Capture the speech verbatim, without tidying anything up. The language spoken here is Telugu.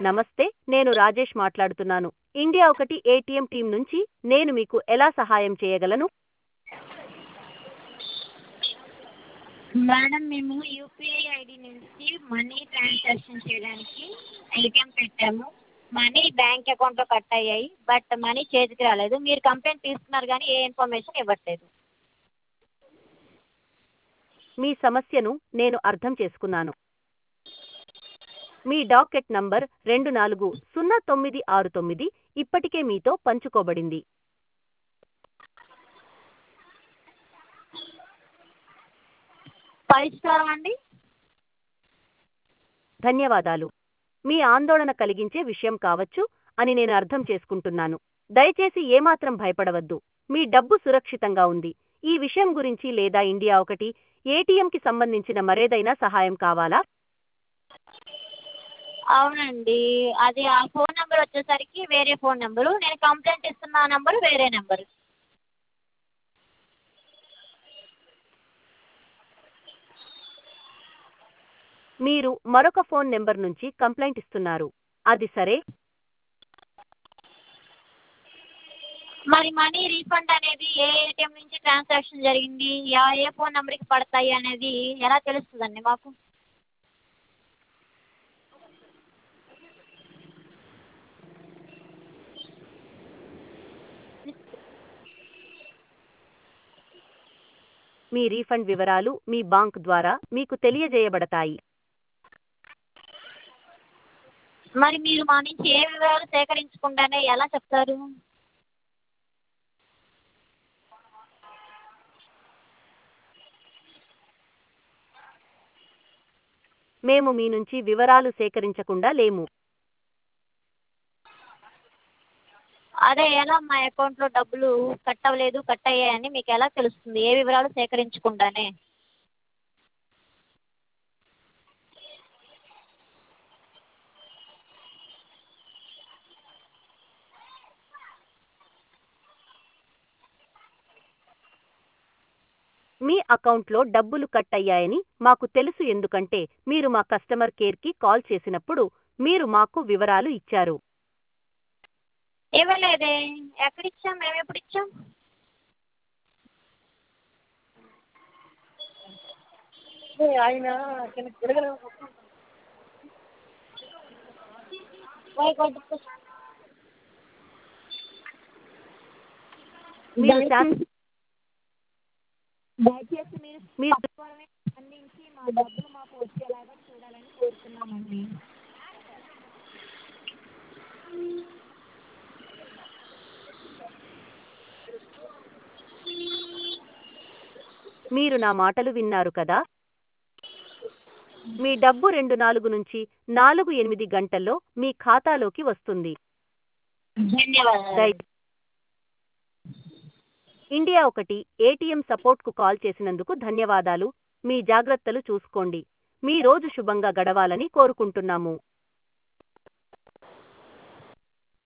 నమస్తే, నేను రాజేష్ మాట్లాడుతున్నాను. ఇండియా ఒకటి ఏటీఎం టీం నుంచి నేను మీకు ఎలా సహాయం చేయగలను? మేడం మేము యూపీఐ ఐడి నుంచి మనీ ట్రాన్సాక్షన్ చేయడానికి ఏటీఎం పెట్టాము. మనీ బ్యాంక్ అకౌంట్లో కట్ అయ్యాయి. బట్ మనీ చేతికి రాలేదు. మీరు కంప్లైంట్ తీసుకున్నారు కానీ ఏ ఇన్ఫర్మేషన్ ఇవ్వట్లేదు. మీ సమస్యను నేను అర్థం చేసుకున్నాను. మీ డాకెట్ నంబర్ రెండు నాలుగు సున్నా తొమ్మిది ఆరు తొమ్మిది ఇప్పటికే మీతో పంచుకోబడింది. పరిష్కారం అండి. ధన్యవాదాలు. మీ ఆందోళన కలిగించే విషయం కావచ్చు అని నేను అర్థం చేసుకుంటున్నాను. దయచేసి ఏమాత్రం భయపడవద్దు. మీ డబ్బు సురక్షితంగా ఉంది. ఈ విషయం గురించి లేదా ఇండియా ఒకటి ఏటీఎంకి సంబంధించిన మరేదైనా సహాయం కావాలా? అవునండి, అది ఆ ఫోన్ నెంబర్ వచ్చేసరికి వేరే ఫోన్ నెంబరు, నేను కంప్లైంట్ ఇస్తున్న నెంబరు వేరే నెంబరు. మీరు మరొక ఫోన్ నెంబర్ నుంచి కంప్లైంట్ ఇస్తున్నారు. అది సరే. మరి మనీ రీఫండ్ అనేది ఏ ఏటీఎం నుంచి ట్రాన్సాక్షన్ జరిగింది, యా ఏ ఫోన్ నెంబర్కి పడతాయి అనేది ఎలా తెలుస్తుందండి మాకు? మీ రీఫండ్ వివరాలు మీ బ్యాంక్ ద్వారా మీకు తెలియజేయబడతాయి. మరి మీరు మా నుంచి ఏ వివరాలు సేకరించకుండానే ఎలా చెప్తారు? మేము మీ నుంచి వివరాలు సేకరించకుండా లేము. అదే ఎలా మా అకౌంట్లో డబ్బులు కట్ అవ్వలేదు, కట్ అయ్యాయని మీకు ఎలా తెలుస్తుంది ఏ వివరాలు సేకరించకుండానే? మీ అకౌంట్లో డబ్బులు కట్ అయ్యాయని మాకు తెలుసు ఎందుకంటే మీరు మా కస్టమర్ కేర్కి కాల్ చేసినప్పుడు మీరు మాకు వివరాలు ఇచ్చారు. ఇవ్వలేదే. ఎక్కడిచ్చాం, మేము ఎప్పుడు ఇచ్చాం? ఆయన మీరు శాస్- దయచేసి మీరు మీరు సత్వరమే స్పందించి మా డబ్బులు మాకు వచ్చేలాగా చూడాలని కోరుతున్నామండి. మీరు నా మాటలు విన్నారు కదా? మీ డబ్బు రెండు నాలుగు నుంచి నాలుగు ఎనిమిది గంటల్లో మీ ఖాతాలోకి వస్తుంది. ధన్యవాదాలు. దయ ఇండియా ఒకటి ఏటీఎం సపోర్ట్కు కాల్ చేసినందుకు ధన్యవాదాలు. మీ జాగ్రత్తలు చూసుకోండి. మీ రోజు శుభంగా గడవాలని కోరుకుంటున్నాము.